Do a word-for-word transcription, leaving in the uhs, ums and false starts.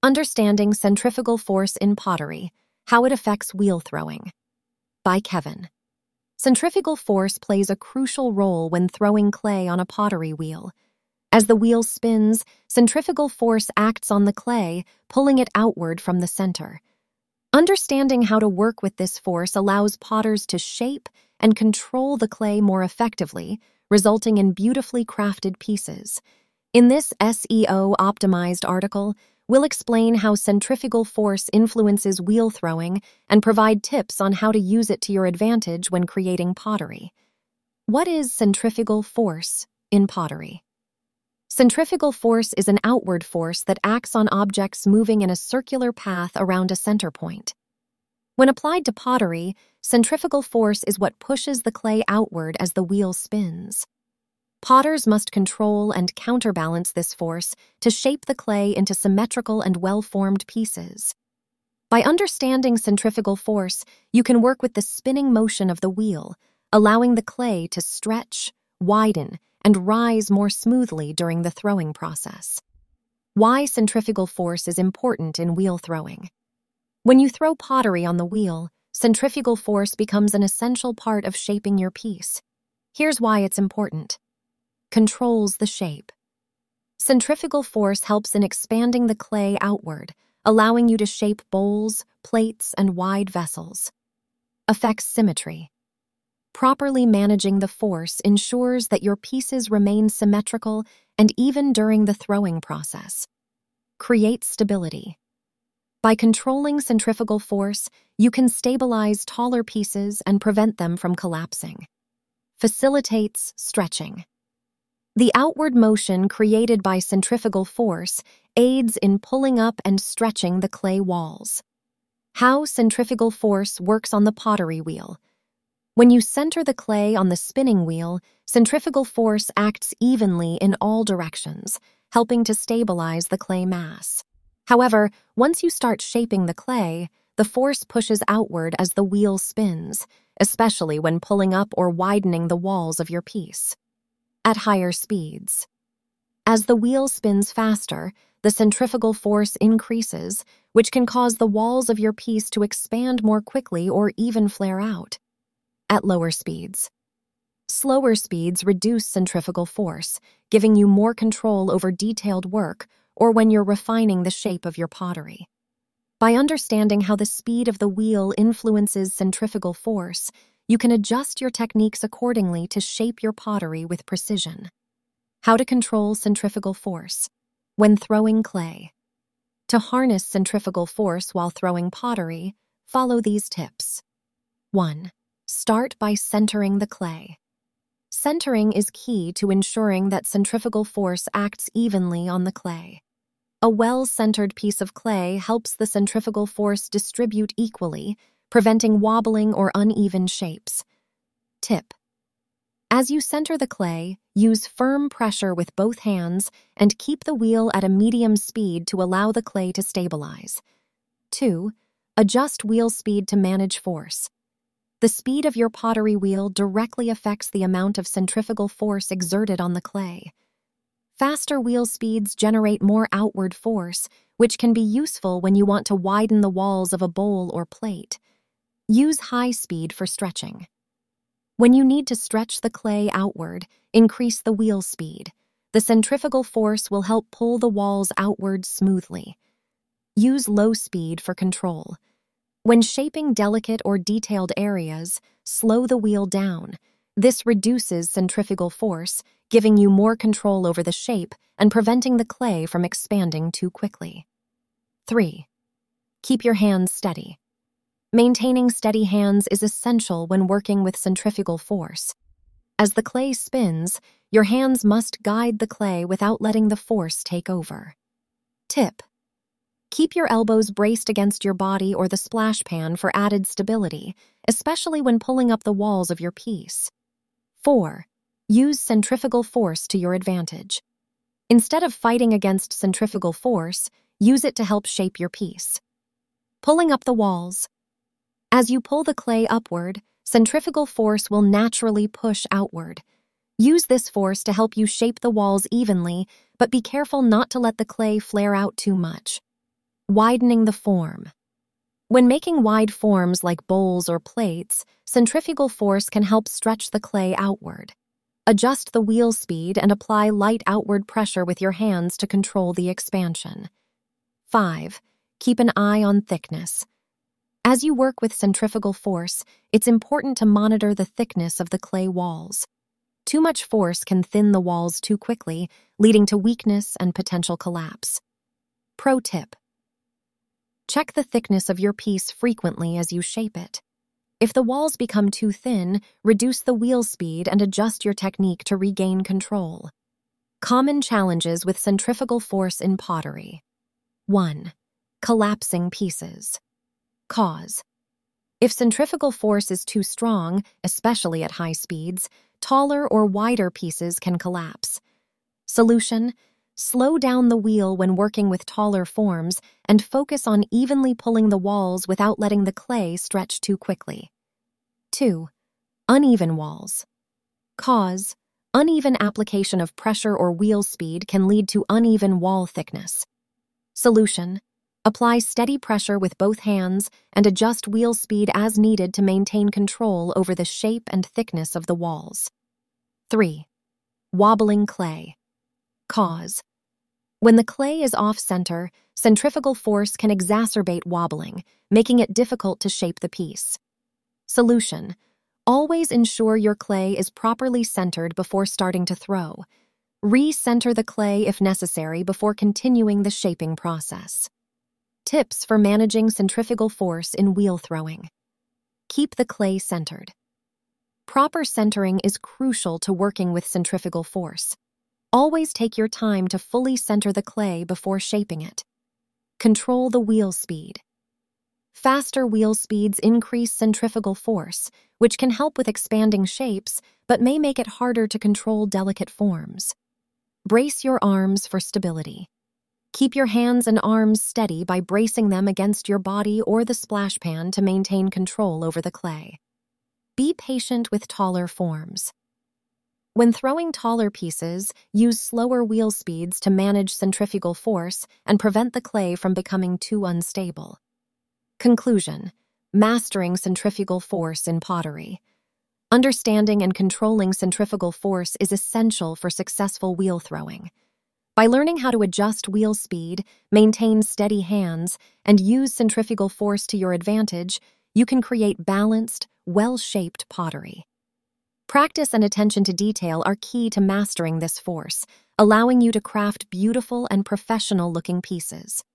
Understanding Centrifugal Force in Pottery, How It Affects Wheel Throwing, by Kevin. Centrifugal force plays a crucial role when throwing clay on a pottery wheel. As the wheel spins, centrifugal force acts on the clay, pulling it outward from the center. Understanding how to work with this force allows potters to shape and control the clay more effectively, resulting in beautifully crafted pieces. In this S E O-optimized article, we'll explain how centrifugal force influences wheel throwing and provide tips on how to use it to your advantage when creating pottery. What is centrifugal force in pottery? Centrifugal force is an outward force that acts on objects moving in a circular path around a center point. When applied to pottery, centrifugal force is what pushes the clay outward as the wheel spins. Potters must control and counterbalance this force to shape the clay into symmetrical and well-formed pieces. By understanding centrifugal force, you can work with the spinning motion of the wheel, allowing the clay to stretch, widen, and rise more smoothly during the throwing process. Why centrifugal force is important in wheel throwing. When you throw pottery on the wheel, centrifugal force becomes an essential part of shaping your piece. Here's why it's important. Controls the shape. Centrifugal force helps in expanding the clay outward, allowing you to shape bowls, plates, and wide vessels. Affects symmetry. Properly managing the force ensures that your pieces remain symmetrical and even during the throwing process. Creates stability. By controlling centrifugal force, you can stabilize taller pieces and prevent them from collapsing. Facilitates stretching. The outward motion created by centrifugal force aids in pulling up and stretching the clay walls. How centrifugal force works on the pottery wheel. When you center the clay on the spinning wheel, centrifugal force acts evenly in all directions, helping to stabilize the clay mass. However, once you start shaping the clay, the force pushes outward as the wheel spins, especially when pulling up or widening the walls of your piece. At higher speeds. As the wheel spins faster, the centrifugal force increases, which can cause the walls of your piece to expand more quickly or even flare out. At lower speeds. Slower speeds reduce centrifugal force, giving you more control over detailed work or when you're refining the shape of your pottery. By understanding how the speed of the wheel influences centrifugal force, you can adjust your techniques accordingly to shape your pottery with precision. How to control centrifugal force when throwing clay. To harness centrifugal force while throwing pottery, follow these tips. one. Start by centering the clay. Centering is key to ensuring that centrifugal force acts evenly on the clay. A well-centered piece of clay helps the centrifugal force distribute equally, preventing wobbling or uneven shapes. Tip. As you center the clay, use firm pressure with both hands and keep the wheel at a medium speed to allow the clay to stabilize. two. Adjust wheel speed to manage force. The speed of your pottery wheel directly affects the amount of centrifugal force exerted on the clay. Faster wheel speeds generate more outward force, which can be useful when you want to widen the walls of a bowl or plate. Use high speed for stretching. When you need to stretch the clay outward, increase the wheel speed. The centrifugal force will help pull the walls outward smoothly. Use low speed for control. When shaping delicate or detailed areas, slow the wheel down. This reduces centrifugal force, giving you more control over the shape and preventing the clay from expanding too quickly. three. Keep your hands steady. Maintaining steady hands is essential when working with centrifugal force. As the clay spins, your hands must guide the clay without letting the force take over. Tip. Keep your elbows braced against your body or the splash pan for added stability, especially when pulling up the walls of your piece. four. Use centrifugal force to your advantage. Instead of fighting against centrifugal force, use it to help shape your piece. Pulling up the walls. As you pull the clay upward, centrifugal force will naturally push outward. Use this force to help you shape the walls evenly, but be careful not to let the clay flare out too much. Widening the form. When making wide forms like bowls or plates, centrifugal force can help stretch the clay outward. Adjust the wheel speed and apply light outward pressure with your hands to control the expansion. five. Keep an eye on thickness. As you work with centrifugal force, it's important to monitor the thickness of the clay walls. Too much force can thin the walls too quickly, leading to weakness and potential collapse. Pro tip: check the thickness of your piece frequently as you shape it. If the walls become too thin, reduce the wheel speed and adjust your technique to regain control. Common challenges with centrifugal force in pottery. one. Collapsing pieces. Cause: if centrifugal force is too strong, especially at high speeds, taller or wider pieces can collapse. Solution: slow down the wheel when working with taller forms and focus on evenly pulling the walls without letting the clay stretch too quickly. two. Uneven walls. Cause: uneven application of pressure or wheel speed can lead to uneven wall thickness. Solution: apply steady pressure with both hands and adjust wheel speed as needed to maintain control over the shape and thickness of the walls. three. Wobbling clay. Cause: when the clay is off-center, centrifugal force can exacerbate wobbling, making it difficult to shape the piece. Solution: always ensure your clay is properly centered before starting to throw. Re-center the clay if necessary before continuing the shaping process. Tips for managing centrifugal force in wheel throwing. Keep the clay centered. Proper centering is crucial to working with centrifugal force. Always take your time to fully center the clay before shaping it. Control the wheel speed. Faster wheel speeds increase centrifugal force, which can help with expanding shapes, but may make it harder to control delicate forms. Brace your arms for stability. Keep your hands and arms steady by bracing them against your body or the splash pan to maintain control over the clay. Be patient with taller forms. When throwing taller pieces, use slower wheel speeds to manage centrifugal force and prevent the clay from becoming too unstable. Conclusion: mastering centrifugal force in pottery. Understanding and controlling centrifugal force is essential for successful wheel throwing. By learning how to adjust wheel speed, maintain steady hands, and use centrifugal force to your advantage, you can create balanced, well-shaped pottery. Practice and attention to detail are key to mastering this force, allowing you to craft beautiful and professional-looking pieces.